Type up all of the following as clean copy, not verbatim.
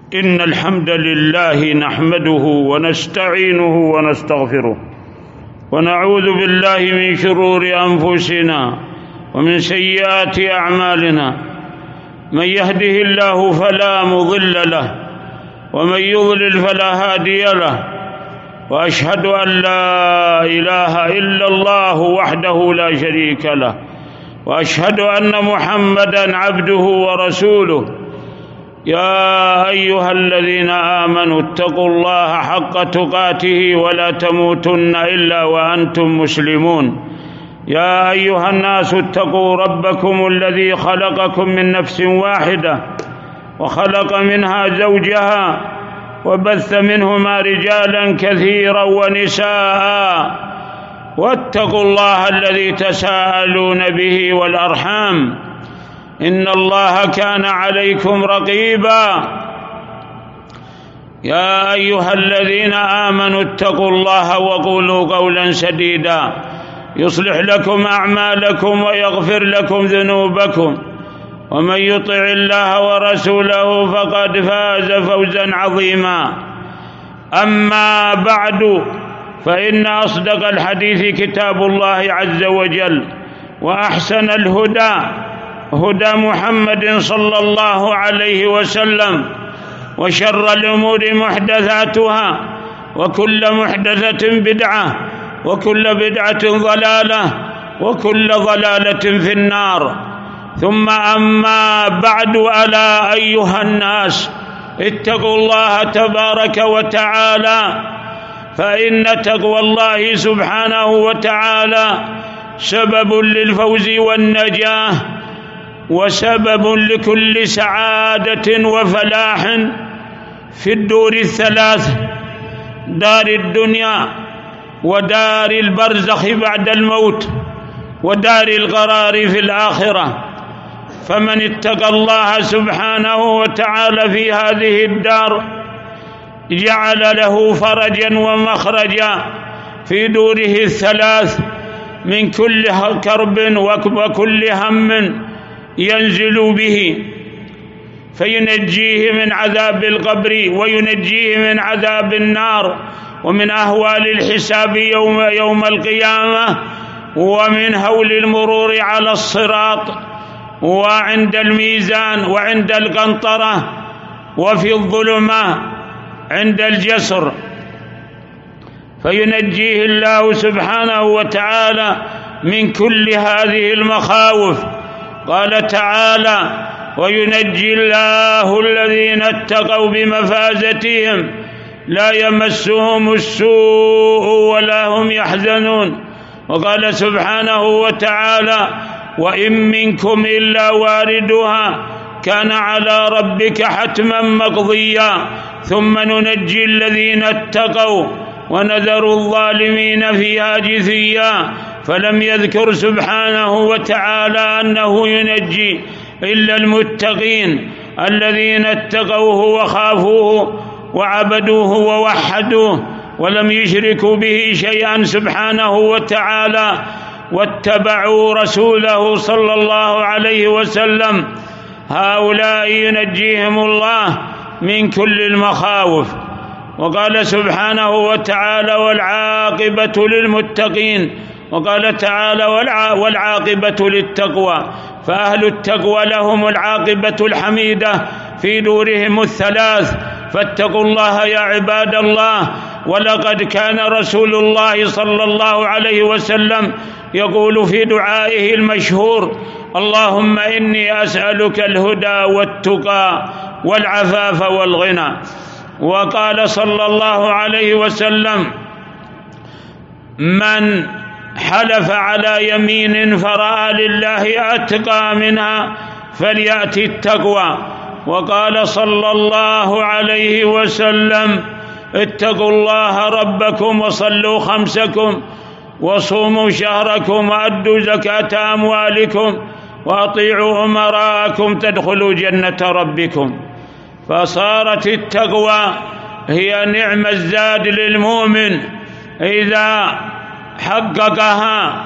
إن الحمد لله نحمده ونستعينه ونستغفره ونعوذ بالله من شرور أنفسنا ومن سيئات أعمالنا. من يهده الله فلا مضل له ومن يضلل فلا هادي له، وأشهد أن لا إله إلا الله وحده لا شريك له، وأشهد أن محمدًا عبده ورسوله. يا أيها الذين آمنوا اتقوا الله حق تقاته ولا تموتن إلا وأنتم مسلمون. يا أيها الناس اتقوا ربكم الذي خلقكم من نفس واحدة وخلق منها زوجها وبث منهما رجالا كثيرا ونساء، واتقوا الله الذي تساءلون به والأرحام، إن الله كان عليكم رقيبا. يا أيها الذين آمنوا اتقوا الله وقولوا قولا سديدا يصلح لكم أعمالكم ويغفر لكم ذنوبكم، ومن يطع الله ورسوله فقد فاز فوزا عظيما. أما بعد، فإن أصدق الحديث كتاب الله عز وجل، وأحسن الهدى هدى محمد صلى الله عليه وسلم، وشر الأمور محدثاتها، وكل محدثة بدعة، وكل بدعة ضلالة، وكل ضلالة في النار. ثم أما بعد، ألا أيها الناس اتقوا الله تبارك وتعالى، فإن تقوى الله سبحانه وتعالى سبب للفوز والنجاة، وسبب لكل سعادة وفلاح في الدور الثلاث: دار الدنيا، ودار البرزخ بعد الموت، ودار القرار في الآخرة. فمن اتقى الله سبحانه وتعالى في هذه الدار جعل له فرجا ومخرجا في دوره الثلاث من كل كرب وكل هم ينزل به، فينجيه من عذاب القبر، وينجيه من عذاب النار، ومن أهوال الحساب يوم القيامة، ومن هول المرور على الصراط، وعند الميزان، وعند القنطرة، وفي الظلمة عند الجسر. فينجيه الله سبحانه وتعالى من كل هذه المخاوف. قال تعالى: وينجي الله الذين اتقوا بمفازتهم لا يمسهم السوء ولا هم يحزنون. وقال سبحانه وتعالى: وإن منكم إلا واردها كان على ربك حتما مقضيا ثم ننجي الذين اتقوا ونذر الظالمين فيها جثيا. فلم يذكر سبحانه وتعالى أنه ينجي إلا المتقين الذين اتقوه وخافوه وعبدوه ووحدوه، ولم يشركوا به شيئا سبحانه وتعالى، واتبعوا رسوله صلى الله عليه وسلم. هؤلاء ينجيهم الله من كل المخاوف. وقال سبحانه وتعالى: والعاقبة للمتقين. وقال تعالى: والعاقبة للتقوى. فأهل التقوى لهم العاقبة الحميدة في دورهم الثلاث. فاتقوا الله يا عباد الله. ولقد كان رسول الله صلى الله عليه وسلم يقول في دعائه المشهور: اللهم إني أسألك الهدى والتقى والعفاف والغنى. وقال صلى الله عليه وسلم: من حلف على يمين فرأى لله أتقى منها فليأتي التقوى. وقال صلى الله عليه وسلم: اتقوا الله ربكم وصلوا خمسكم وصوموا شهركم وأدوا زكاة أموالكم وأطيعوا أمراءكم تدخلوا جنة ربكم. فصارت التقوى هي نعم الزاد للمؤمن إذا حققها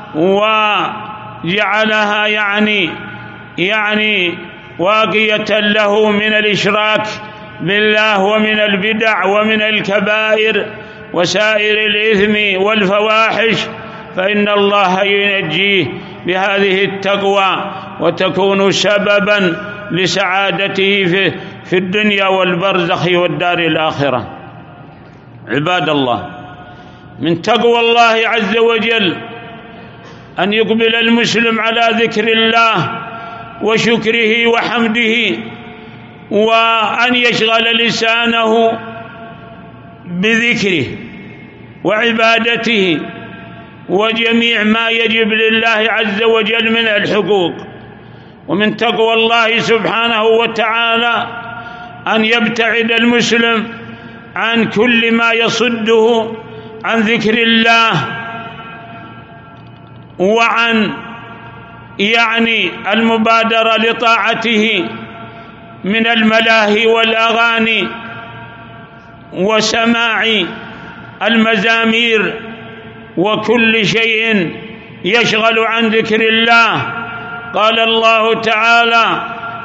وجعلها يعني واقية له من الإشراك بالله ومن البدع ومن الكبائر وسائر الإثم والفواحش، فإن الله ينجيه بهذه التقوى وتكون سببا لسعادته في الدنيا والبرزخ والدار الآخرة. عباد الله، من تقوى الله عز وجل أن يقبل المسلم على ذكر الله وشكره وحمده، وأن يشغل لسانه بذكره وعبادته وجميع ما يجب لله عز وجل من الحقوق. ومن تقوى الله سبحانه وتعالى أن يبتعد المسلم عن كل ما يصده عن ذكر الله، وعن المبادرة لطاعته من الملاهي والأغاني وسماع المزامير وكل شيء يشغل عن ذكر الله. قال الله تعالى: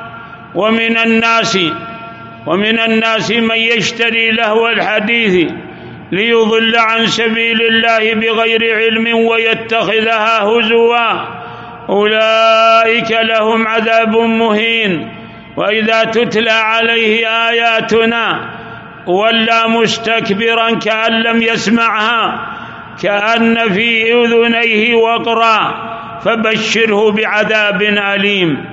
ومن الناس من يشتري لهو الحديث ليضل عن سبيل الله بغير علم ويتخذها هزوا أولئك لهم عذاب مهين وإذا تتلى عليه آياتنا ولى مستكبرا كأن لم يسمعها كأن في أذنيه وقرا فبشره بعذاب أليم.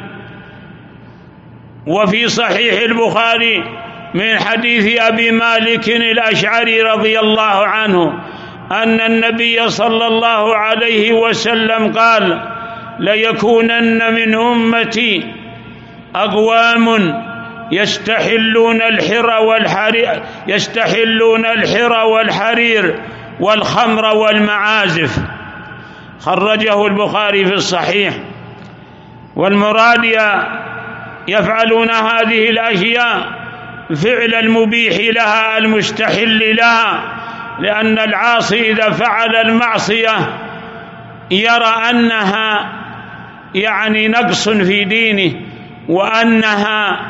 وفي صحيح البخاري من حديث أبي مالك الأشعري رضي الله عنه أن النبي صلى الله عليه وسلم قال: ليكونن من أمتي أقوام يستحلون الحر والحرير والخمر والمعازف. خرجه البخاري في الصحيح. والمراد يفعلون هذه الأشياء فعل المبيح لها المستحل لها، لأن العاصي إذا فعل المعصية يرى أنها نقص في دينه، وأنها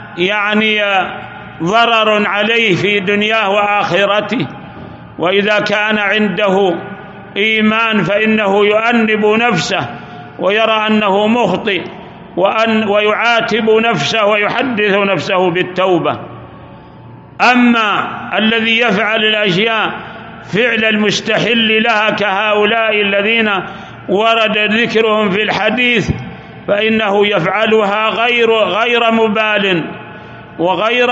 ضرر عليه في دنياه وآخرته. وإذا كان عنده إيمان فإنه يؤنب نفسه ويرى أنه مخطئ ويعاتب نفسه ويحدث نفسه بالتوبة. أما الذي يفعل الأشياء فعل المستحل لها كهؤلاء الذين ورد ذكرهم في الحديث فإنه يفعلها غير مبال وغير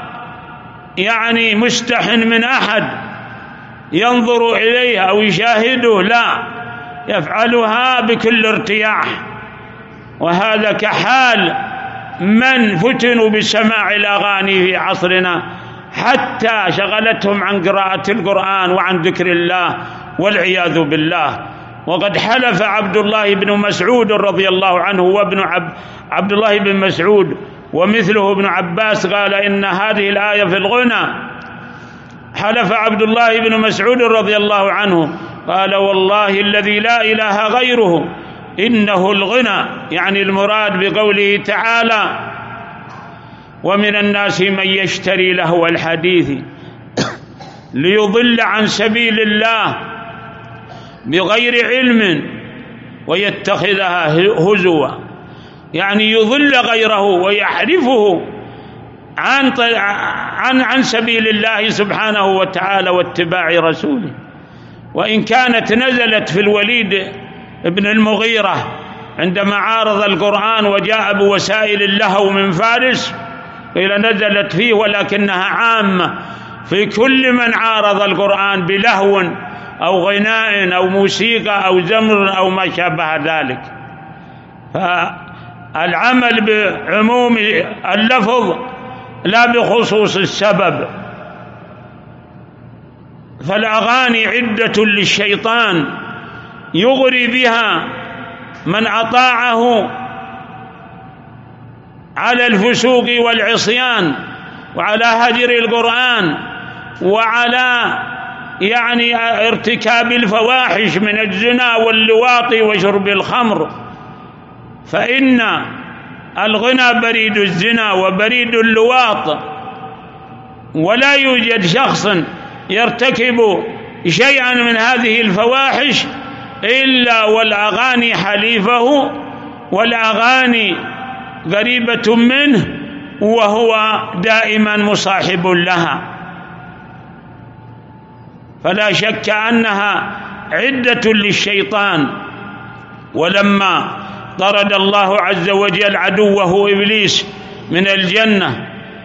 مستحن من أحد ينظر إليه أو يشاهده، لا، يفعلها بكل ارتياح. وهذا كحال من فتنوا بسماع الأغاني في عصرنا حتى شغلتهم عن قراءة القرآن وعن ذكر الله والعياذ بالله. وقد حلف عبد الله بن مسعود رضي الله عنه وابن عبد الله بن مسعود ومثله ابن عباس قال إن هذه الآية في الغنى. حلف عبد الله بن مسعود رضي الله عنه قال: والله الذي لا إله غيره إنه الغنى، المراد بقوله تعالى: ومن الناس من يشتري لهو الحديث ليضل عن سبيل الله بغير علم ويتخذها هزوا، يضل غيره ويحرفه عن سبيل الله سبحانه وتعالى واتباع رسوله. وإن كانت نزلت في الوليد ابن المغيرة عندما عارض القرآن وجاء بوسائل اللهو من فارس قيل نزلت فيه، ولكنها عامة في كل من عارض القرآن بلهو أو غناء أو موسيقى أو زمر أو ما شابه ذلك. فالعمل بعموم اللفظ لا بخصوص السبب. فالأغاني عدة للشيطان يغري بها من أطاعه على الفسوق والعصيان وعلى هجر القرآن وعلى ارتكاب الفواحش من الزنا واللواط وشرب الخمر. فإن الغنى بريد الزنا وبريد اللواط، ولا يوجد شخص يرتكب شيئا من هذه الفواحش إلا والأغاني حليفه، والأغاني قريبة منه، وهو دائما مصاحب لها. فلا شك أنها عدة للشيطان. ولما طرد الله عز وجل عدوه إبليس من الجنة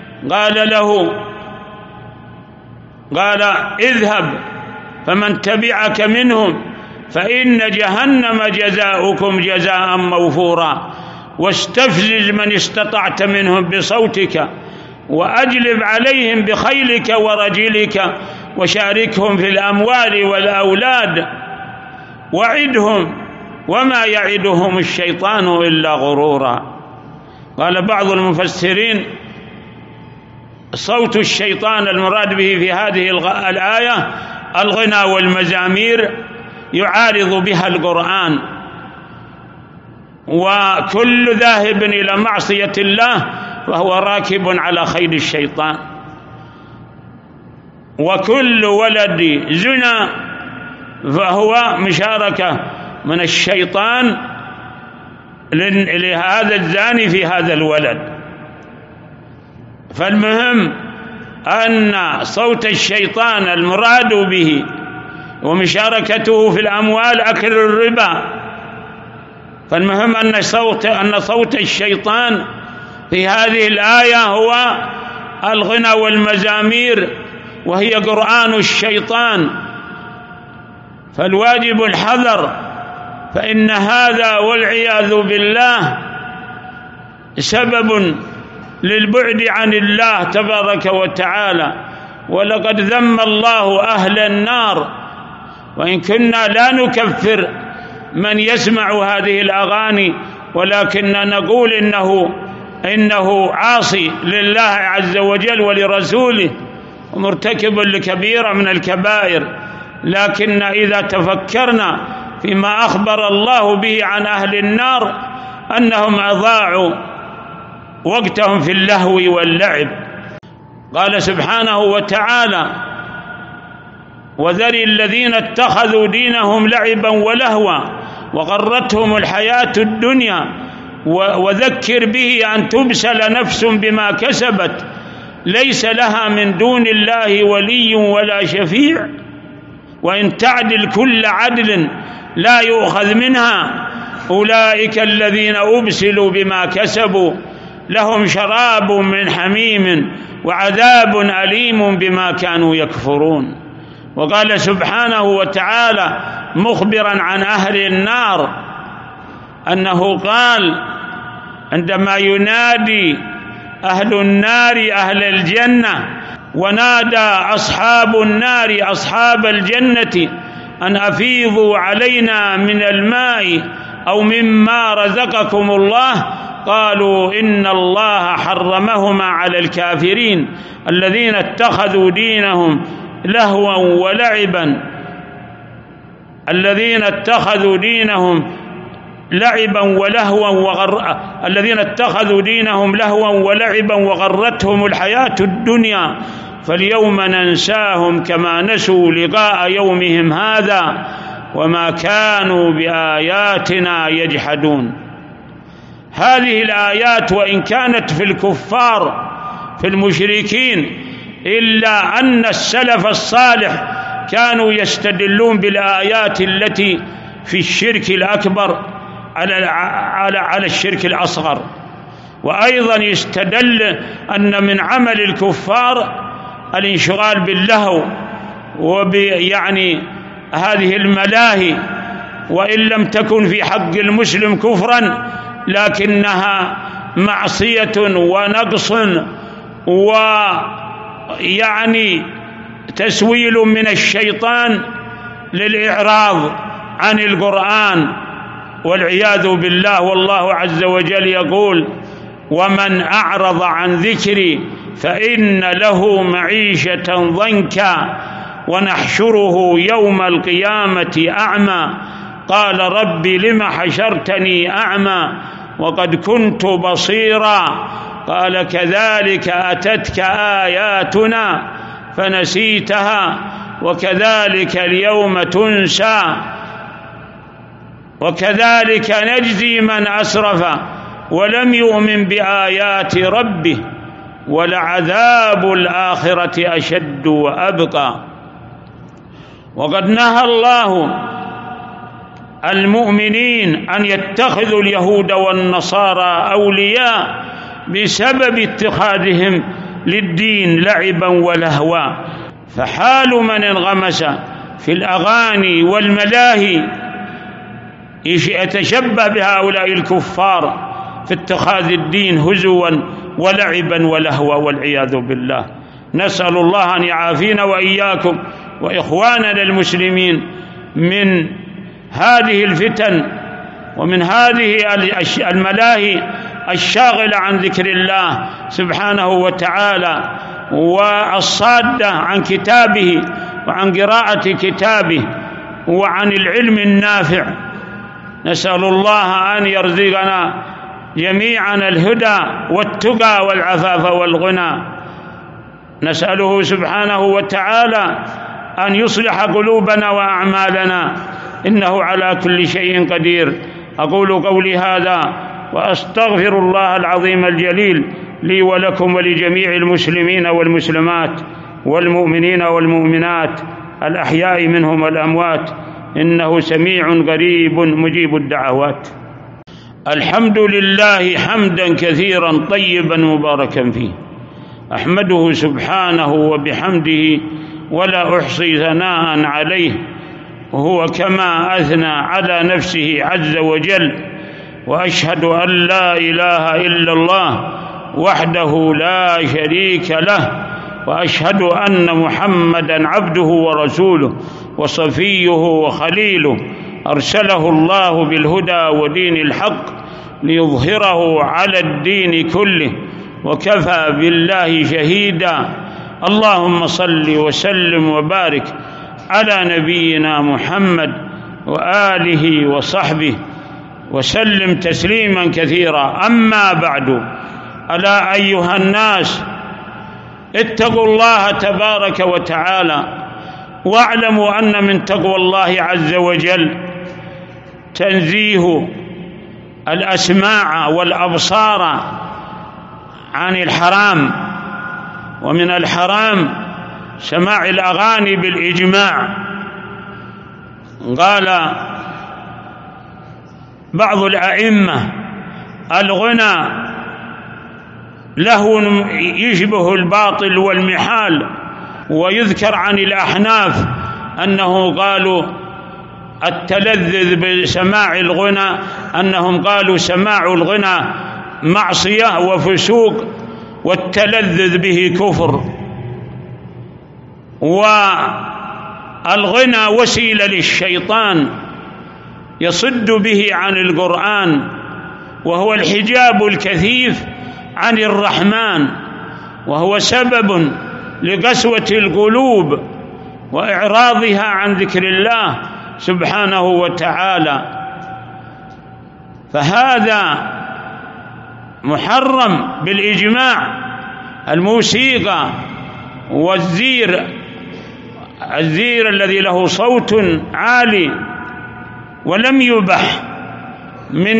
قال اذهب فمن تبعك منهم فإن جهنم جزاؤكم جزاء موفورا، واستفزز من استطعت منهم بصوتك وأجلب عليهم بخيلك ورجلك وشاركهم في الأموال والأولاد وعدهم وما يعدهم الشيطان إلا غرورا. قال بعض المفسرين صوت الشيطان المراد به في هذه الآية الغنى والمزامير يعارض بها القرآن، وكل ذاهب إلى معصية الله فهو راكب على خيل الشيطان، وكل ولد زنا فهو مشاركة من الشيطان لهذا الزاني في هذا الولد. فالمهم أن صوت الشيطان المراد به ومشاركته في الأموال أكل الربا. فالمهم أن صوت الشيطان في هذه الآية هو الغنى والمزامير، وهي قرآن الشيطان. فالواجب الحذر، فإن هذا والعياذ بالله سبب للبعد عن الله تبارك وتعالى. ولقد ذم الله أهل النار، وإن كنا لا نكفر من يسمع هذه الأغاني، ولكننا نقول إنه عاصي لله عز وجل ولرسوله ومرتكب لكبيرة من الكبائر. لكن إذا تفكرنا فيما أخبر الله به عن أهل النار أنهم أضاعوا وقتهم في اللهو واللعب. قال سبحانه وتعالى: وذر الذين اتخذوا دينهم لعبا ولهوا وغرتهم الحياة الدنيا وذكر به أن تبسل نفس بما كسبت ليس لها من دون الله ولي ولا شفيع وإن تعدل كل عدل لا يؤخذ منها أولئك الذين أبسلوا بما كسبوا لهم شراب من حميم وعذاب أليم بما كانوا يكفرون. وقال سبحانه وتعالى مخبرا عن أهل النار أنه قال عندما ينادي أهل النار أهل الجنة ونادى أصحاب النار أصحاب الجنة أن أفيضوا علينا من الماء أو مما رزقكم الله قالوا إن الله حرمهما على الكافرين الذين اتخذوا دينهم لهوا ولعبا الذين اتخذوا دينهم لهوا ولعبا وغرتهم الحياة الدنيا فاليوم ننساهم كما نسوا لقاء يومهم هذا وما كانوا بآياتنا يجحدون. هذه الآيات وإن كانت في الكفار في المشركين إلا أن السلف الصالح كانوا يستدلون بالآيات التي في الشرك الأكبر على الشرك الأصغر. وأيضا يستدل أن من عمل الكفار الانشغال باللهو هذه الملاهي، وإن لم تكن في حق المسلم كفرا لكنها معصية ونقص تسويل من الشيطان للإعراض عن القرآن والعياذ بالله. والله عز وجل يقول: ومن أعرض عن ذكري فإن له معيشة ضنكا ونحشره يوم القيامة أعمى قال رب لم حشرتني أعمى وقد كنت بصيرا قال كذلك أتتك آياتنا فنسيتها وكذلك اليوم تنسى وكذلك نجزي من أسرف ولم يؤمن بآيات ربه ولعذاب الآخرة أشد وأبقى. وقد نهى الله المؤمنين أن يتخذوا اليهود والنصارى أولياء بسبب اتخاذهم للدين لعبا ولهوا. فحال من انغمس في الأغاني والملاهي يتشبه بهؤلاء الكفار في اتخاذ الدين هزوا ولعبا ولهوا والعياذ بالله. نسأل الله أن يعافينا وإياكم وإخواننا المسلمين من هذه الفتن ومن هذه الملاهي الشاغلة عن ذكر الله سبحانه وتعالى والصادة عن كتابه وعن قراءة كتابه وعن العلم النافع. نسأل الله أن يرزقنا جميعا الهدى والتقى والعفاف والغنى. نسأله سبحانه وتعالى أن يصلح قلوبنا وأعمالنا إنه على كل شيء قدير. أقول قولي هذا وأستغفر الله العظيم الجليل لي ولكم ولجميع المسلمين والمسلمات والمؤمنين والمؤمنات الأحياء منهم والأموات إنه سميع قريب مجيب الدعوات. الحمد لله حمدا كثيرا طيبا مباركا فيه، أحمده سبحانه وبحمده ولا أحصي ثناء عليه، وهو كما أثنى على نفسه عز وجل. وأشهد أن لا إله إلا الله وحده لا شريك له، وأشهد أن محمدا عبده ورسوله وصفيه وخليله، أرسله الله بالهدى ودين الحق ليظهره على الدين كله، وكفى بالله شهيدا. اللهم صل وسلم وبارك على نبينا محمد وآله وصحبه وسلم تسليما كثيرا. أما بعد، ألا أيها الناس اتقوا الله تبارك وتعالى، واعلموا أن من تقوى الله عز وجل تنزيه الأسماع والأبصار عن الحرام. ومن الحرام سماع الأغاني بالإجماع. قال بعض الأئمة الغنى له يشبه الباطل والمحال. ويذكر عن الأحناف أنه قالوا التلذذ بسماع الغنى، أنهم قالوا سماع الغنى معصية وفسوق، والتلذذ به كفر. والغنى وسيلة للشيطان يصد به عن القرآن، وهو الحجاب الكثيف عن الرحمن، وهو سبب لقسوة القلوب وإعراضها عن ذكر الله سبحانه وتعالى. فهذا محرم بالإجماع. الموسيقى والزير، الزير الذي له صوت عالي، ولم يبح من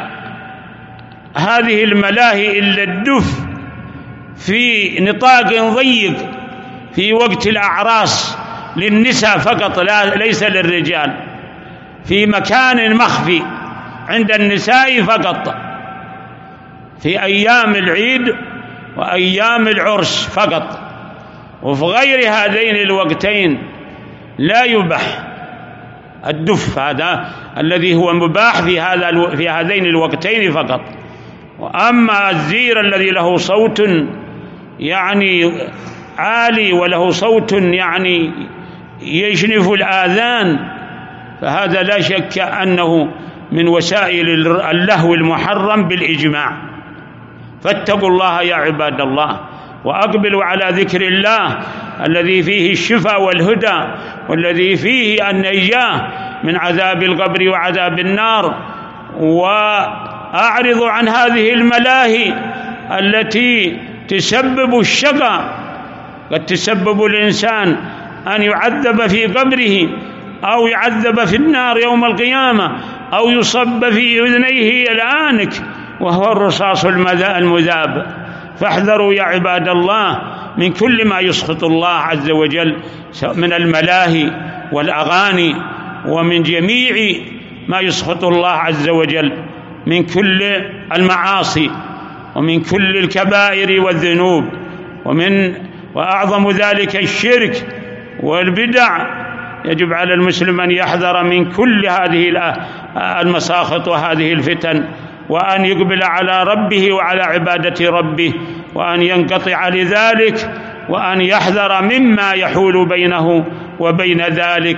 هذه الملاهي إلا الدف في نطاق ضيق في وقت الأعراس للنساء فقط، ليس للرجال، في مكان مخفي عند النساء فقط، في أيام العيد وأيام العرس فقط. وفي غير هذين الوقتين لا يبح الدف، هذا الذي هو مباح في هذين الوقتين فقط. وأما الزير الذي له صوت يعني عالي وله صوت يعني يشنف الآذان، فهذا لا شك أنه من وسائل اللهو المحرم بالإجماع. فاتقوا الله يا عباد الله، وأقبلوا على ذكر الله الذي فيه الشفاء والهدى، والذي فيه النجاة من عذاب القبر وعذاب النار. وأعرضوا عن هذه الملاهي التي تسبب الشقاء. قد تسبب الإنسان أن يعذب في قبره، أو يعذب في النار يوم القيامة، أو يصب في أذنيه الآنك وهو الرصاص المذاب. فاحذروا يا عباد الله من كل ما يسخط الله عز وجل من الملاهي والأغاني، ومن جميع ما يسخط الله عز وجل من كل المعاصي ومن كل الكبائر والذنوب، وأعظم ذلك الشرك والبدع. يجب على المسلم أن يحذر من كل هذه المساخط وهذه الفتن، وأن يقبل على ربه وعلى عبادة ربه، وأن ينقطع لذلك، وأن يحذر مما يحول بينه وبين ذلك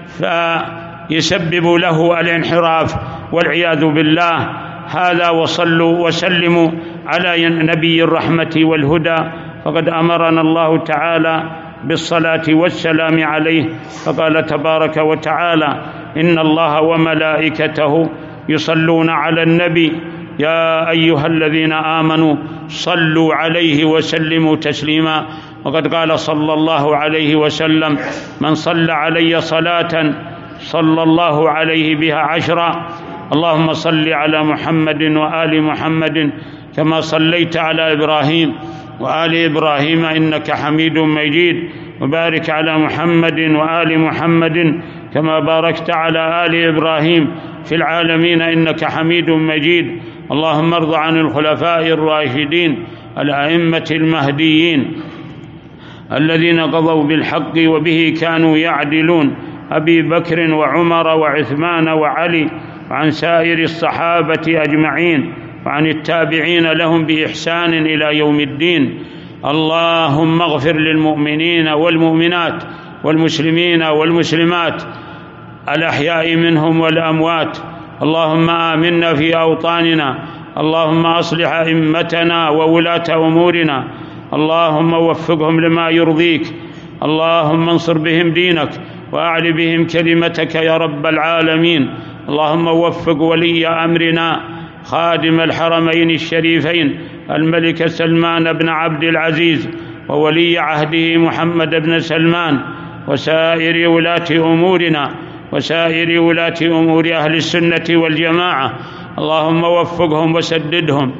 فيسبب له الانحراف والعياذ بالله. هذا، وصلوا وسلموا على نبي الرحمة والهدى، فقد أمرنا الله تعالى بالصلاة والسلام عليه، فقال تبارك وتعالى: إن الله وملائكته يصلون على النبي يا أيها الذين آمنوا صلوا عليه وسلموا تسليما. وقد قال صلى الله عليه وسلم: من صلى علي صلاة صلى الله عليه بها 10. اللهم صل على محمد وآل محمد كما صليت على إبراهيم وآل إبراهيم إنك حميد مجيد، وبارك على محمد وآل محمد كما باركت على آل إبراهيم في العالمين إنك حميد مجيد. اللهم ارض عن الخلفاء الراشدين الأئمة المهديين الذين قضوا بالحق وبه كانوا يعدلون، أبي بكر وعمر وعثمان وعلي، وعن سائر الصحابة أجمعين، وعن التابعين لهم بإحسان إلى يوم الدين. اللهم اغفر للمؤمنين والمؤمنات والمسلمين والمسلمات الأحياء منهم والأموات. اللهم آمنا في أوطاننا، اللهم أصلح أئمتنا وولاة أمورنا، اللهم وفقهم لما يرضيك، اللهم انصر بهم دينك وأعل بهم كلمتك يا رب العالمين. اللهم وفق ولي أمرنا خادم الحرمين الشريفين الملك سلمان بن عبد العزيز، وولي عهده محمد بن سلمان، وسائر ولاة أمورنا وسائر ولاة أمور أهل السنة والجماعة. اللهم وفقهم وسددهم،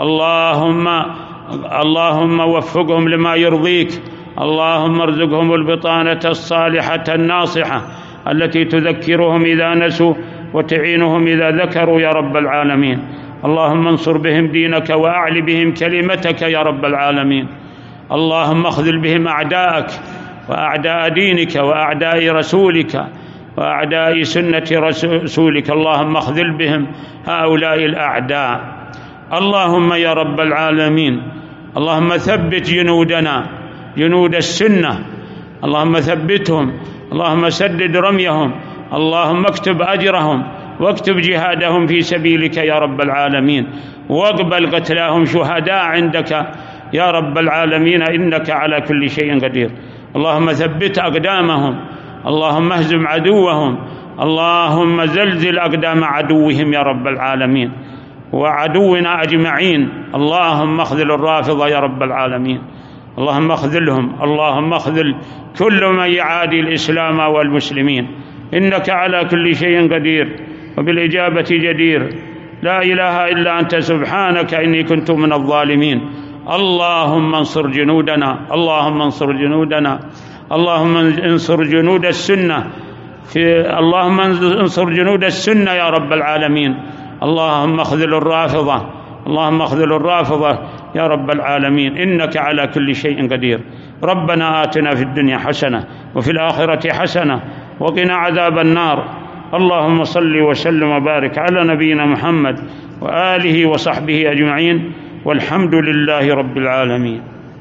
اللهم وفقهم لما يرضيك، اللهم ارزقهم البطانة الصالحة الناصحة التي تذكرهم إذا نسوا وتعينهم إذا ذكروا يا رب العالمين. اللهم انصر بهم دينك وأعل بهم كلمتك يا رب العالمين. اللهم اخذل بهم أعداءك وأعداء دينك وأعداء رسولك وأعداء سنة رسولك، اللهم اخذل بهم هؤلاء الأعداء. اللهم يا رب العالمين، اللهم ثبت جنودنا جنود السنة، اللهم ثبتهم، اللهم سدد رميهم، اللهم اكتب أجرهم واكتب جهادهم في سبيلك يا رب العالمين، واقبل قتلاهم شهداء عندك يا رب العالمين إنك على كل شيء قدير. اللهم ثبت أقدامهم، اللهم اهزم عدوهم، اللهم زلزل أقدام عدوهم يا رب العالمين وعدونا أجمعين. اللهم اخذل الرافضة يا رب العالمين، اللهم اخذلهم، اللهم اخذل كل من يعادي الإسلام والمسلمين، إنك على كل شيء قدير وبالإجابة جدير. لا إله إلا أنت سبحانك إني كنت من الظالمين. اللهم انصر جنودنا، اللهم انصر جنودنا، اللهم انصر جنود السنة اللهم انصر جنود السنة يا رب العالمين. اللهم اخذل الرافضة، اللهم اخذل الرافضة يا رب العالمين إنك على كل شيء قدير. ربنا آتنا في الدنيا حسنة وفي الآخرة حسنة وقنا عذاب النار. اللهم صل وسلم وبارك على نبينا محمد وآله وصحبه أجمعين، والحمد لله رب العالمين.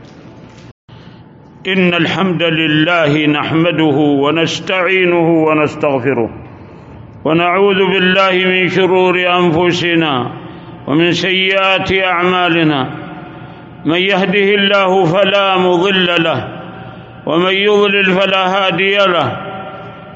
إن الحمد لله نحمده ونستعينه ونستغفره، ونعوذ بالله من شرور أنفسنا ومن سيئات أعمالنا. من يهده الله فلا مضل له، ومن يضلل فلا هادي له،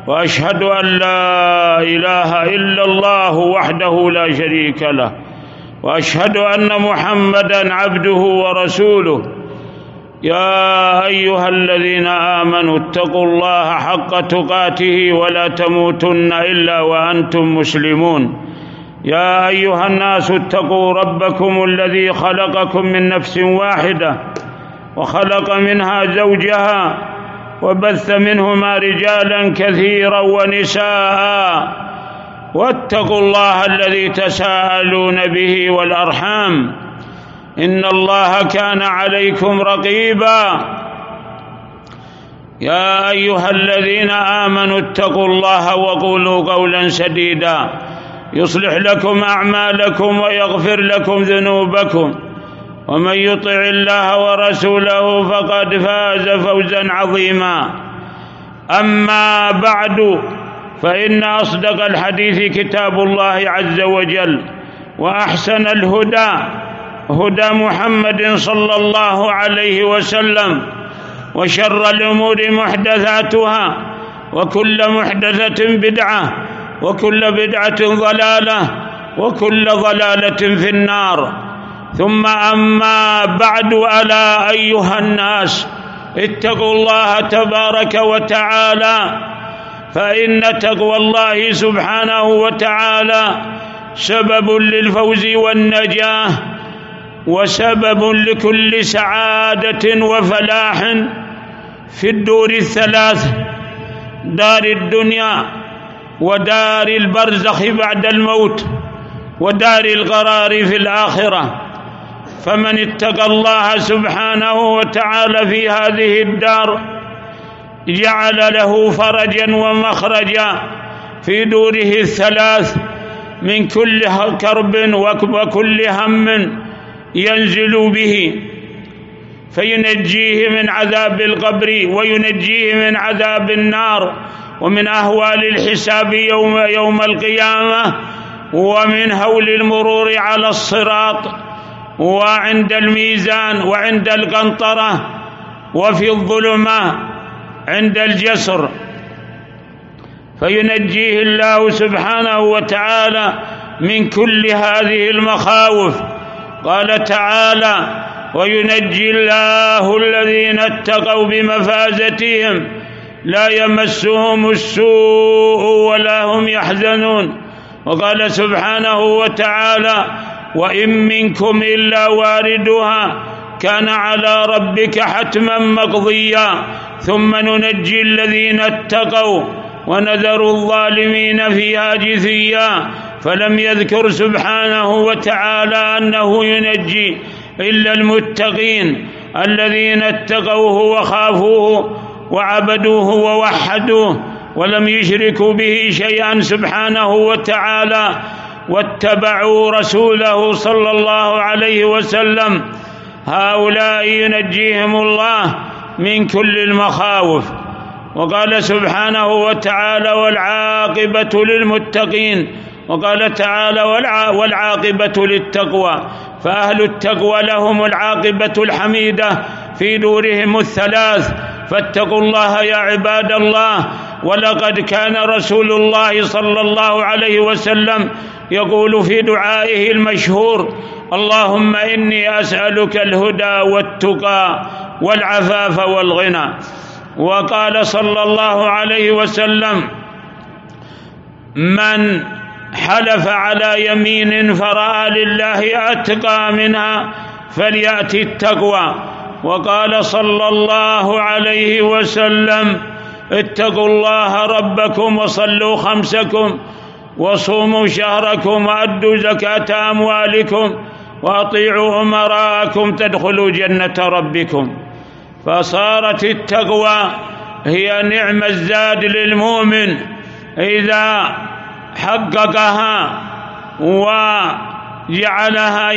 وأشهد أن لا إله إلا الله وحده لا شريك له، وأشهد أن محمدًا عبده ورسوله. يا أيها الذين آمنوا اتقوا الله حق تقاته ولا تموتن إلا وأنتم مسلمون. يا أيها الناس اتقوا ربكم الذي خلقكم من نفس واحدة وخلق منها زوجها وبث منهما رجالا كثيرا ونساء، واتقوا الله الذي تساءلون به والأرحام إن الله كان عليكم رقيبا. يا أيها الذين آمنوا اتقوا الله وقولوا قولا سديدا يصلح لكم أعمالكم ويغفر لكم ذنوبكم، ومن يطع الله ورسوله فقد فاز فوزا عظيما. أما بعد، فإن أصدق الحديث كتاب الله عز وجل، وأحسن الهدى هدى محمد صلى الله عليه وسلم، وشر الأمور محدثاتها، وكل محدثة بدعة، وكل بدعة ضلالة، وكل ضلالة في النار. ثم أما بعد، ألا أيها الناس اتقوا الله تبارك وتعالى، فإن تقوى الله سبحانه وتعالى سبب للفوز والنجاة، وسبب لكل سعادة وفلاح في الدور الثلاث: دار الدنيا، ودار البرزخ بعد الموت، ودار القرار في الآخرة. فمن اتقى الله سبحانه وتعالى في هذه الدار جعل له فرجا ومخرجا في دوره الثلاث من كل كرب وكل هم ينزل به، فينجيه من عذاب القبر، وينجيه من عذاب النار، ومن أهوال الحساب يوم القيامة، ومن هول المرور على الصراط، وعند الميزان، وعند القنطرة، وفي الظلمة عند الجسر. فينجيه الله سبحانه وتعالى من كل هذه المخاوف. قال تعالى: وينجي الله الذين اتقوا بمفازتهم لا يمسهم السوء ولا هم يحزنون. وقال سبحانه وتعالى: وإن منكم إلا واردها كان على ربك حتما مقضيا ثم ننجي الذين اتقوا ونذر الظالمين فيها جثيا. فلم يذكر سبحانه وتعالى أنه ينجي إلا المتقين الذين اتقوه وخافوه وعبدوه ووحدوه ولم يشركوا به شيئا سبحانه وتعالى، واتبعوا رسوله صلى الله عليه وسلم. هؤلاء ينجيهم الله من كل المخاوف. وقال سبحانه وتعالى: والعاقبة للمتقين. وقال تعالى: والعاقبة للتقوى. فأهل التقوى لهم العاقبة الحميدة في دورهم الثلاث. فاتقوا الله يا عباد الله. ولقد كان رسول الله صلى الله عليه وسلم يقول في دعائه المشهور: اللهم إني أسألك الهدى والتقى والعفاف والغنى. وقال صلى الله عليه وسلم: من حلف على يمين فرأى لله أتقى منها فليأت التقوى. وقال صلى الله عليه وسلم: اتقوا الله ربكم وصلوا خمسكم وصوموا شهركم وأدوا زكاة أموالكم وأطيعوا أمراءكم تدخلوا جنة ربكم. فصارت التقوى هي نعم الزاد للمؤمن إذا حققها وجعلها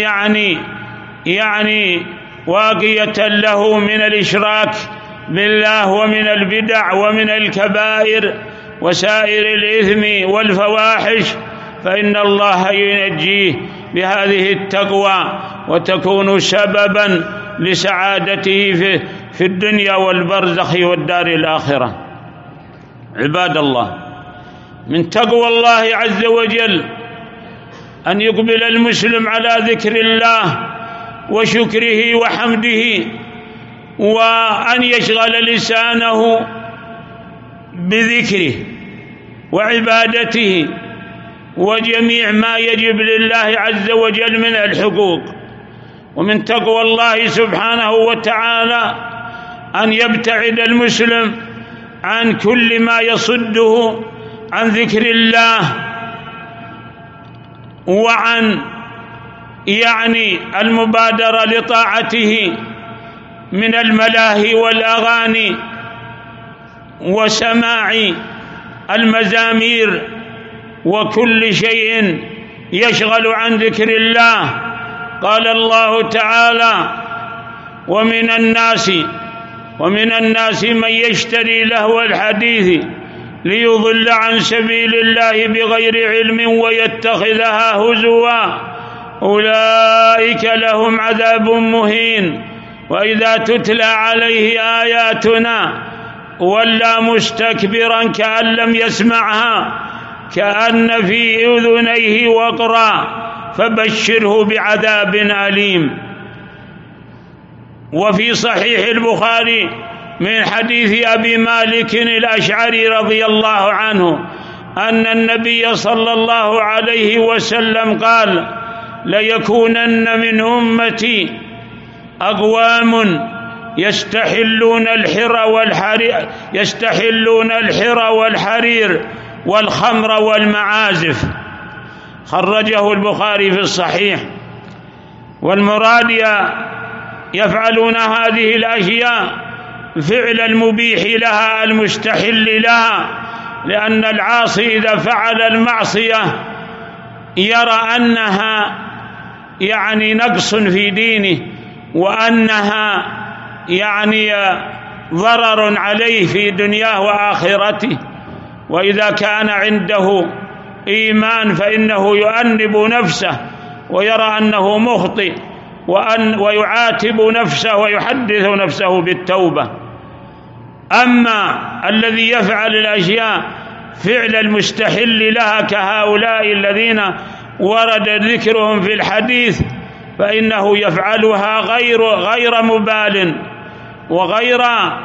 يعني واقية له من الإشراك بالله ومن البدع ومن الكبائر وسائر الإثم والفواحش، فإن الله ينجيه بهذه التقوى وتكون سببا لسعادته في الدنيا والبرزخ والدار الآخرة. عباد الله، من تقوى الله عز وجل أن يقبل المسلم على ذكر الله وشكره وحمده، وأن يشغل لسانه بذكره وعبادته وجميع ما يجب لله عز وجل من الحقوق. ومن تقوى الله سبحانه وتعالى أن يبتعد المسلم عن كل ما يصده عن ذكر الله، وعن المبادرة لطاعته من الملاهي والأغاني وسماع المزامير وكل شيء يشغل عن ذكر الله. قال الله تعالى: ومن الناس من يشتري لهو الحديث ليضل عن سبيل الله بغير علم ويتخذها هزوا أولئك لهم عذاب مهين وإذا تتلى عليه آياتنا ولى مستكبرا كأن لم يسمعها كأن في أذنيه وقرا فبشره بعذاب أليم. وفي صحيح البخاري من حديث أبي مالك الأشعري رضي الله عنه أن النبي صلى الله عليه وسلم قال: ليكونن من أمتي أقوام يستحلون الحر والحرير والخمر والمعازف. خرجه البخاري في الصحيح. والمراد يفعلون هذه الأشياء فعل المبيح لها المستحل لها، لأن العاصي إذا فعل المعصية يرى أنها نقص في دينه، وأنها ضرر عليه في دنياه وآخرته. وإذا كان عنده إيمان فإنه يؤنب نفسه ويرى أنه مخطئ، ويعاتب نفسه ويحدث نفسه بالتوبة. أما الذي يفعل الأشياء فعل المستحل لها كهؤلاء الذين ورد ذكرهم في الحديث فإنه يفعلها غير مبال وغير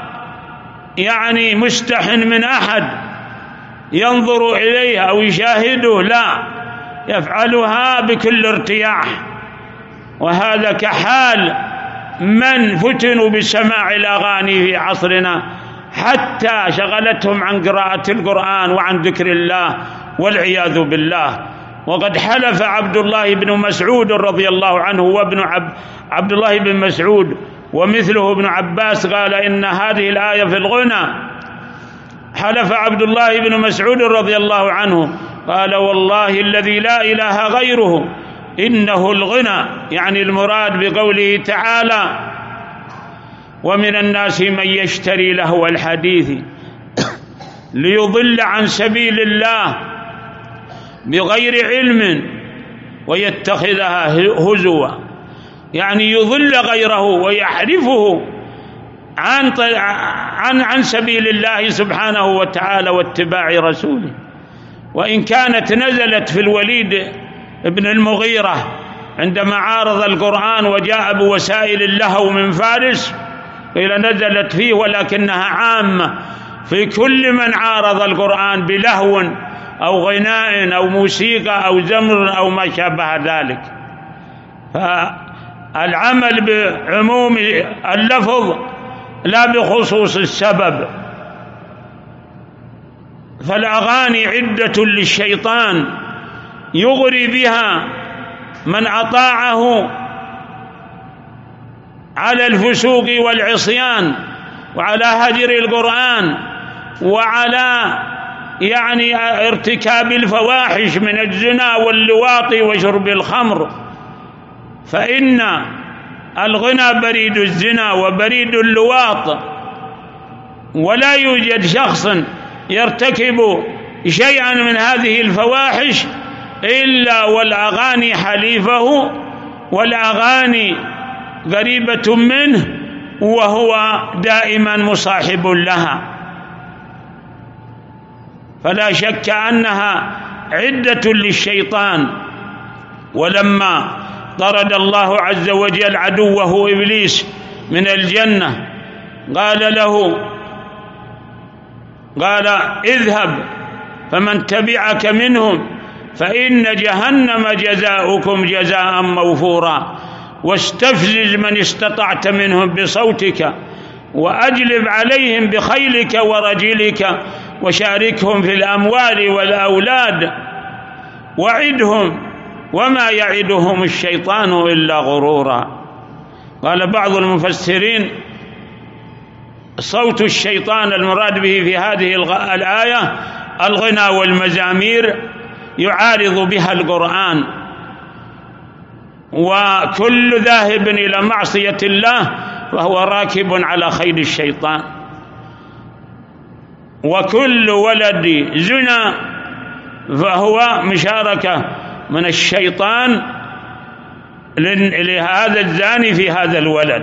مستحن من أحد ينظر إليها أو يشاهده، لا، يفعلها بكل ارتياح. وهذا كحال من فتنوا بسماع الأغاني في عصرنا حتى شغلتهم عن قراءة القرآن وعن ذكر الله والعياذ بالله. وقد حلف عبد الله بن مسعود رضي الله عنه وابن عبد الله بن مسعود ومثله ابن عباس قال إن هذه الآية في الغنى. حلف عبد الله بن مسعود رضي الله عنه قال: والله الذي لا إله غيره إنه الغنى، المراد بقوله تعالى: ومن الناس من يشتري لهو الحديث ليضل عن سبيل الله بغير علم ويتخذها هزوا، يضل غيره ويحرفه عن سبيل الله سبحانه وتعالى واتباع رسوله. وإن كانت نزلت في الوليد ابن المغيرة عندما عارض القرآن وجاء بوسائل اللهو من فارس قيل نزلت فيه، ولكنها عامة في كل من عارض القرآن بلهو أو غناء أو موسيقى أو زمر أو ما شابه ذلك. فالعمل بعموم اللفظ لا بخصوص السبب. فالأغاني عدة للشيطان يغري بها من أطاعه على الفسوق والعصيان وعلى هجر القرآن وعلى ارتكاب الفواحش من الزنا واللواط وشرب الخمر. فإن الغنى بريد الزنا وبريد اللواط، ولا يوجد شخص يرتكب شيئا من هذه الفواحش إلا والأغاني حليفه، والأغاني قريبة منه وهو دائما مصاحب لها. فلا شك أنها عدة للشيطان ولما طرد الله عز وجل عدوه إبليس من الجنة قال اذهب فمن تبعك منهم فإن جهنم جزاؤكم جزاء موفورا واستفزز من استطعت منهم بصوتك وأجلب عليهم بخيلك ورجلك وشاركهم في الأموال والأولاد وعدهم وما يعدهم الشيطان إلا غرورا. قال بعض المفسرين صوت الشيطان المراد به في هذه الآية الغنى والمزامير يعارض بها القرآن، وكل ذاهب إلى معصية الله فهو راكب على خيل الشيطان، وكل ولد زنا فهو مشاركة من الشيطان لهذا الزاني في هذا الولد.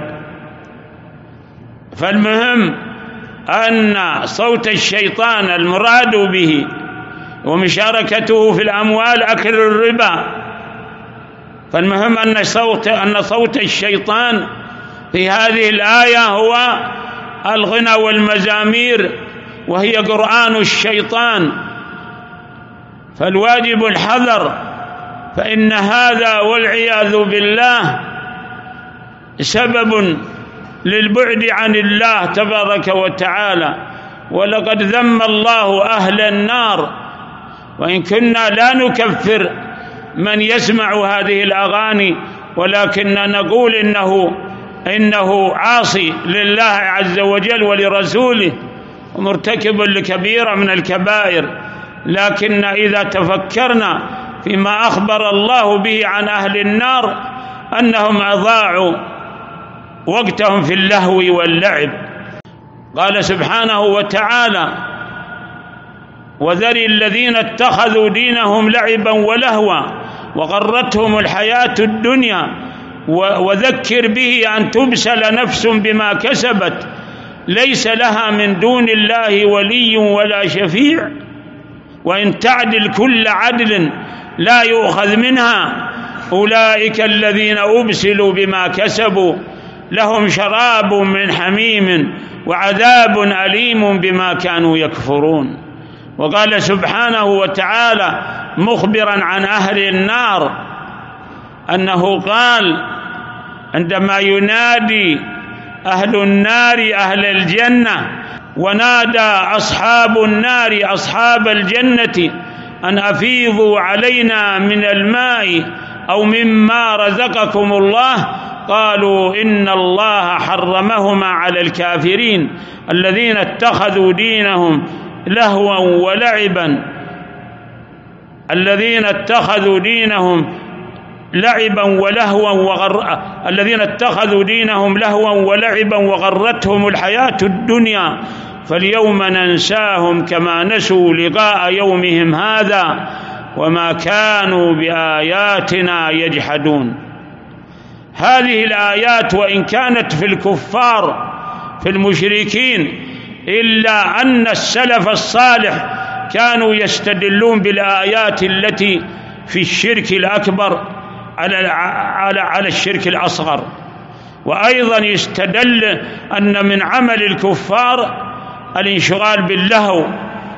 فالمهم أن صوت الشيطان المراد به ومشاركته في الأموال أكل الربا. فالمهم أن صوت الشيطان في هذه الآية هو الغنى والمزامير، وهي قرآن الشيطان، فالواجب الحذر، فإن هذا والعياذ بالله سبب للبعد عن الله تبارك وتعالى. ولقد ذم الله أهل النار، وإن كنا لا نكفر من يسمع هذه الأغاني، ولكن نقول إنه عاصي لله عز وجل ولرسوله ومرتكب لكبيرة من الكبائر. لكن إذا تفكرنا فيما أخبر الله به عن أهل النار أنهم أضاعوا وقتهم في اللهو واللعب. قال سبحانه وتعالى: وذر الذين اتخذوا دينهم لعبا ولهوا وغرتهم الحياة الدنيا وذكر به أن تبسل نفس بما كسبت ليس لها من دون الله ولي ولا شفيع وإن تعدل كل عدل لا يؤخذ منها أولئك الذين أبسلوا بما كسبوا لهم شراب من حميم وعذاب أليم بما كانوا يكفرون. وقال سبحانه وتعالى مخبرا عن أهل النار أنه قال عندما ينادي أهل النار أهل الجنة ونادى أصحاب النار أصحاب الجنة أن أفيضوا علينا من الماء أو مما رزقكم الله قالوا إن الله حرمهما على الكافرين الذين اتخذوا دينهم لهوا ولعبا الذين اتخذوا دينهم لهوا ولعبا وغرتهم الحياة الدنيا فاليوم ننساهم كما نسوا لقاء يومهم هذا وما كانوا بآياتنا يجحدون. هذه الآيات وإن كانت في الكفار في المشركين إلا أن السلف الصالح كانوا يستدلون بالآيات التي في الشرك الأكبر على الشرك الأصغر، وأيضا يستدل أن من عمل الكفار الانشغال باللهو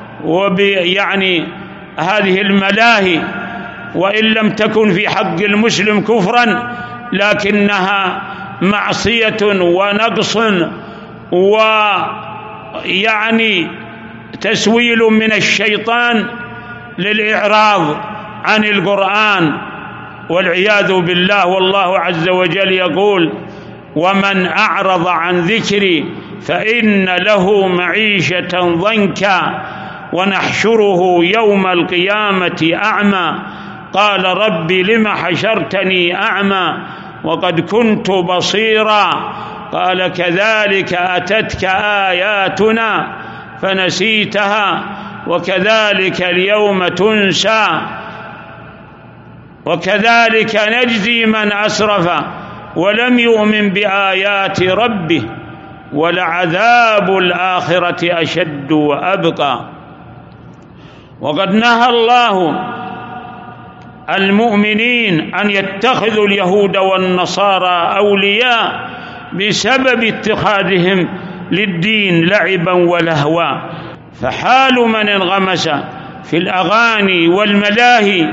هذه الملاهي، وإن لم تكن في حق المسلم كفرا لكنها معصية ونقص تسويل من الشيطان للإعراض عن القرآن والعياذ بالله. والله عز وجل يقول: ومن أعرض عن ذكري فإن له معيشة ضنكا ونحشره يوم القيامة أعمى قال رب لم حشرتني أعمى وقد كنت بصيرا قال كذلك أتتك آياتنا فنسيتها وكذلك اليوم تنسى وكذلك نجزي من أسرف ولم يؤمن بآيات ربه ولعذاب الآخرة أشد وأبقى. وقد نهى الله المؤمنين أن يتخذوا اليهود والنصارى أولياء بسبب اتخاذهم للدين لعبا ولهوا. فحال من انغمس في الأغاني والملاهي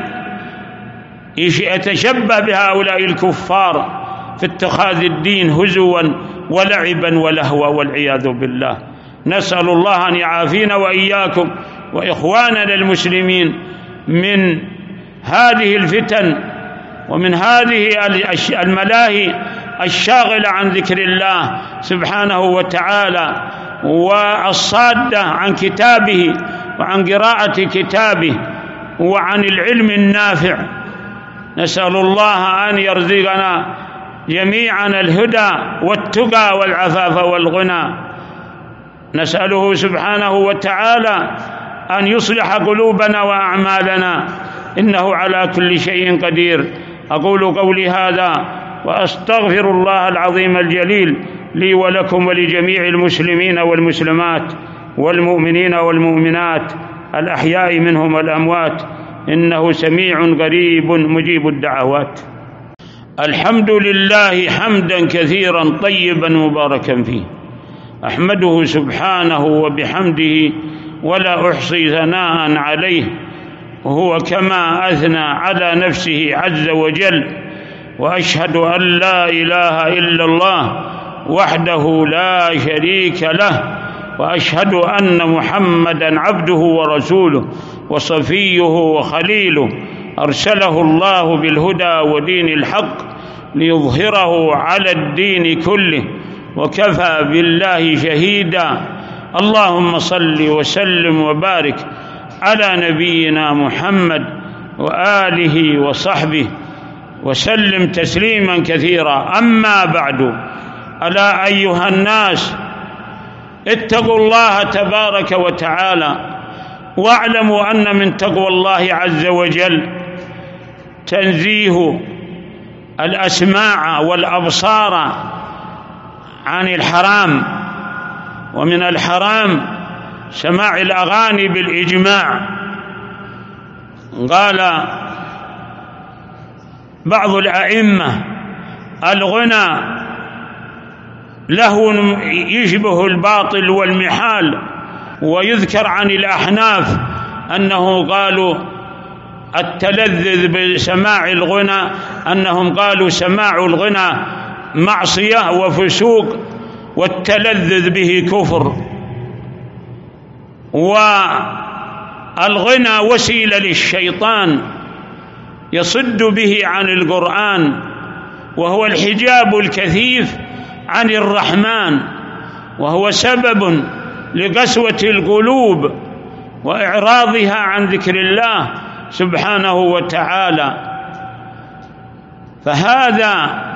يتشبه بهؤلاء الكفار في اتخاذ الدين هزوا ولعبا ولهوا والعياذ بالله. نسأل الله أن يعافينا وإياكم وإخواننا المسلمين من هذه الفتن ومن هذه الملاهي الشاغلة عن ذكر الله سبحانه وتعالى والصادة عن كتابه وعن قراءة كتابه وعن العلم النافع. نسأل الله أن يرزقنا جميعا الهدى والتقى والعفاف والغنى. نسأله سبحانه وتعالى أن يصلح قلوبنا وأعمالنا، إنه على كل شيء قدير. أقول قولي هذا وأستغفر الله العظيم الجليل لي ولكم ولجميع المسلمين والمسلمات والمؤمنين والمؤمنات الأحياء منهم والأموات، إنه سميع قريب مجيب الدعوات. الحمد لله حمدا كثيرا طيبا مباركا فيه، أحمده سبحانه وبحمده ولا أحصي ثناء عليه، وهو كما أثنى على نفسه عز وجل. وأشهد أن لا إله إلا الله وحده لا شريك له، وأشهد أن محمدا عبده ورسوله وصفيه وخليله، أرسله الله بالهدى ودين الحق ليظهره على الدين كله، وكفى بالله شهيدا. اللهم صل وسلم وبارك على نبينا محمد وآله وصحبه وسلم تسليما كثيرا. أما بعد، ألا أيها الناس اتقوا الله تبارك وتعالى، واعلموا أن من تقوى الله عز وجل تنزيه الأسماع والأبصار عن الحرام. ومن الحرام سماع الأغاني بالإجماع. قال بعض الأئمة: الغنى لهو يشبه الباطل والمحال. ويذكر عن الأحناف أنه قالوا التلذذ بسماع الغنى، أنهم قالوا سماع الغنى معصية وفسوق، والتلذذ به كفر. والغنى وسيلة للشيطان يصد به عن القرآن، وهو الحجاب الكثيف عن الرحمن، وهو سبب لقسوة القلوب وإعراضها عن ذكر الله سبحانه وتعالى. فهذا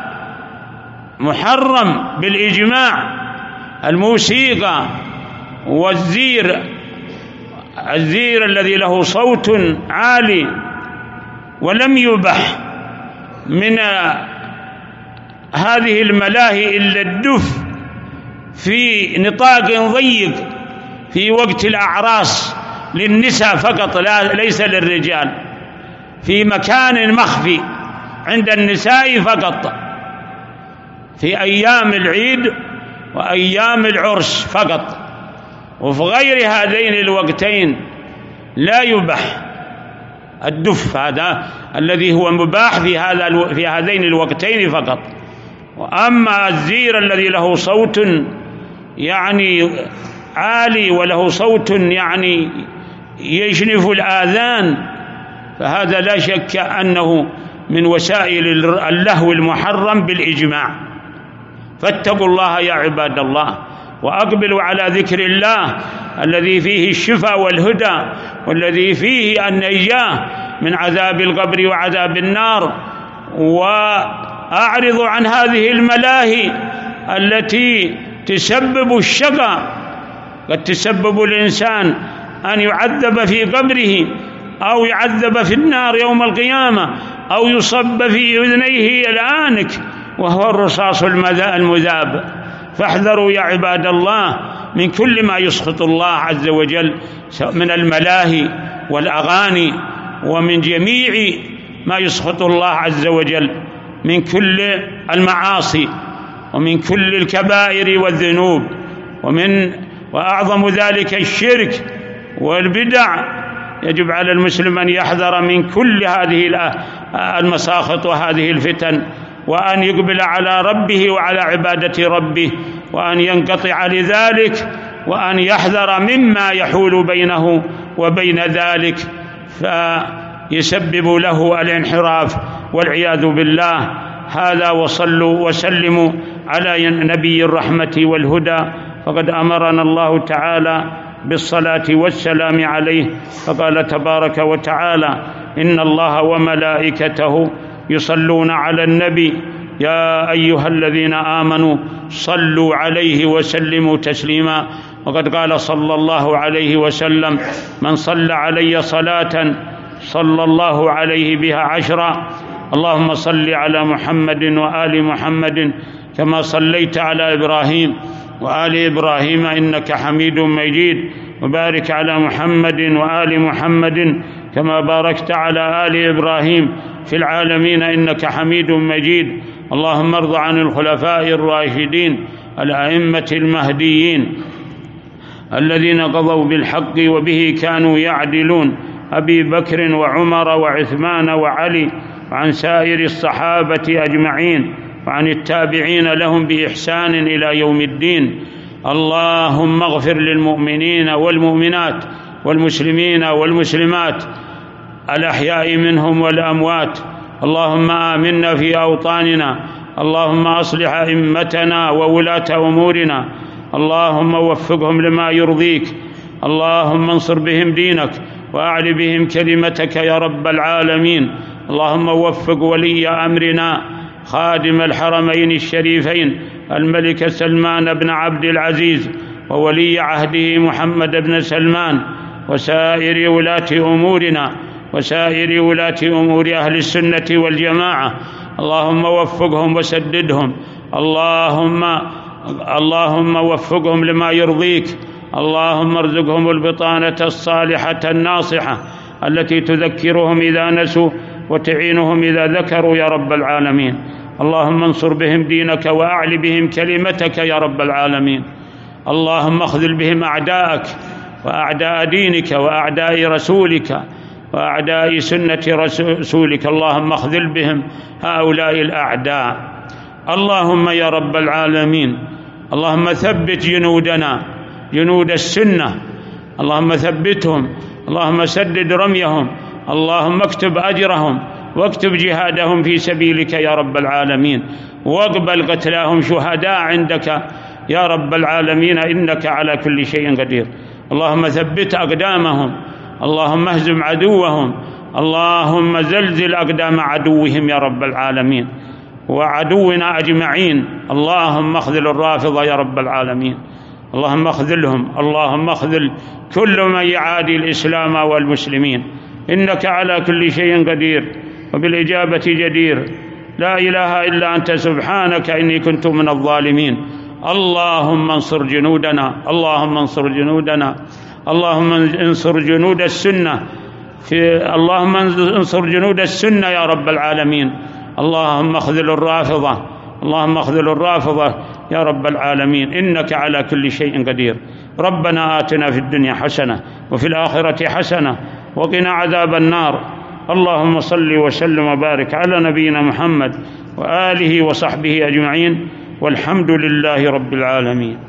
محرم بالإجماع. الموسيقى والزير، الزير الذي له صوت عالي، ولم يبح من هذه الملاهي إلا الدف في نطاق ضيق في وقت الأعراس للنساء فقط، ليس للرجال، في مكان مخفي عند النساء فقط، في أيام العيد وأيام العرس فقط. وفي غير هذين الوقتين لا يبح الدف، هذا الذي هو مباح في هذين الوقتين فقط. وأما الزير الذي له صوت يعني عالي وله صوت يعني يشنف الآذان، فهذا لا شك أنه من وسائل اللهو المحرم بالإجماع. فاتقوا الله يا عباد الله، وأقبلوا على ذكر الله الذي فيه الشفاء والهدى، والذي فيه النجاة من عذاب القبر وعذاب النار. وأعرضوا عن هذه الملاهي التي تسبب الشقاء. قد تسبب الإنسان أن يعذب في قبره، أو يعذب في النار يوم القيامة، أو يصب في أذنيه الآنك وهو الرصاص المذاب. فاحذروا يا عباد الله من كل ما يسخط الله عز وجل من الملاهي والأغاني، ومن جميع ما يسخط الله عز وجل من كل المعاصي ومن كل الكبائر والذنوب، وأعظم ذلك الشرك والبدع. يجب على المسلم أن يحذر من كل هذه المساخط وهذه الفتن، وأن يقبل على ربه وعلى عبادة ربه، وأن ينقطع لذلك، وأن يحذر مما يحول بينه وبين ذلك فيسبب له الانحراف والعياذ بالله. هذا، وصلوا وسلموا على نبي الرحمة والهدى، فقد أمرنا الله تعالى بالصلاة والسلام عليه، فقال تبارك وتعالى: إن الله وملائكته يصلون على النبي يا أيها الذين آمنوا صلوا عليه وسلموا تسليما. وقد قال صلى الله عليه وسلم: من صلى علي صلاة صلى الله عليه بها 10. اللهم صل على محمد وآل محمد كما صليت على إبراهيم وآل إبراهيم إنك حميد مجيد، وبارك على محمد وآل محمد كما باركت على آل إبراهيم في العالمين إنك حميد مجيد. اللهم ارض عن الخلفاء الراشدين الأئمة المهديين الذين قضوا بالحق وبه كانوا يعدلون، أبي بكر وعمر وعثمان وعلي، وعن سائر الصحابة أجمعين، وعن التابعين لهم بإحسان إلى يوم الدين. اللهم اغفر للمؤمنين والمؤمنات والمسلمين والمسلمات الأحياء منهم والأموات. اللهم آمنا في أوطاننا، اللهم أصلح أئمتنا وولاة أمورنا، اللهم وفقهم لما يرضيك، اللهم انصر بهم دينك وأعل بهم كلمتك يا رب العالمين. اللهم وفق ولي أمرنا خادم الحرمين الشريفين الملك سلمان بن عبد العزيز، وولي عهده محمد بن سلمان، وسائر ولاة أمورنا وسائر ولاة أمور أهل السنة والجماعة. اللهم وفقهم وسددهم، اللهم وفقهم لما يرضيك، اللهم ارزقهم البطانة الصالحة الناصحة التي تذكرهم إذا نسوا وتعينهم إذا ذكروا يا رب العالمين. اللهم انصر بهم دينك وأعل بهم كلمتك يا رب العالمين. اللهم اخذل بهم أعداءك وأعداء دينك وأعداء رسولك وأعداء سنة رسولك، اللهم اخذل بهم هؤلاء الأعداء. اللهم يا رب العالمين، اللهم ثبت جنودنا جنود السنة، اللهم ثبتهم، اللهم سدد رميهم، اللهم اكتب أجرهم واكتب جهادهم في سبيلك يا رب العالمين، واقبل قتلاهم شهداء عندك يا رب العالمين إنك على كل شيء قدير. اللهم ثبت أقدامهم، اللهم اهزم عدوهم، اللهم زلزل أقدام عدوهم يا رب العالمين وعدونا أجمعين. اللهم اخذل الرافضة يا رب العالمين، اللهم اخذلهم، اللهم اخذل كل من يعادي الإسلام والمسلمين، إنك على كل شيء قدير وبالإجابة جدير. لا إله إلا أنت سبحانك إني كنت من الظالمين. اللهم انصر جنودنا، اللهم انصر جنودنا، اللهم انصر جنود السنة اللهم انصر جنود السنة يا رب العالمين. اللهم اخذل الرافضة، اللهم اخذل الرافضة يا رب العالمين إنك على كل شيء قدير. ربنا آتنا في الدنيا حسنة وفي الآخرة حسنة وقنا عذاب النار. اللهم صل وسلم وبارك على نبينا محمد وآله وصحبه أجمعين، والحمد لله رب العالمين.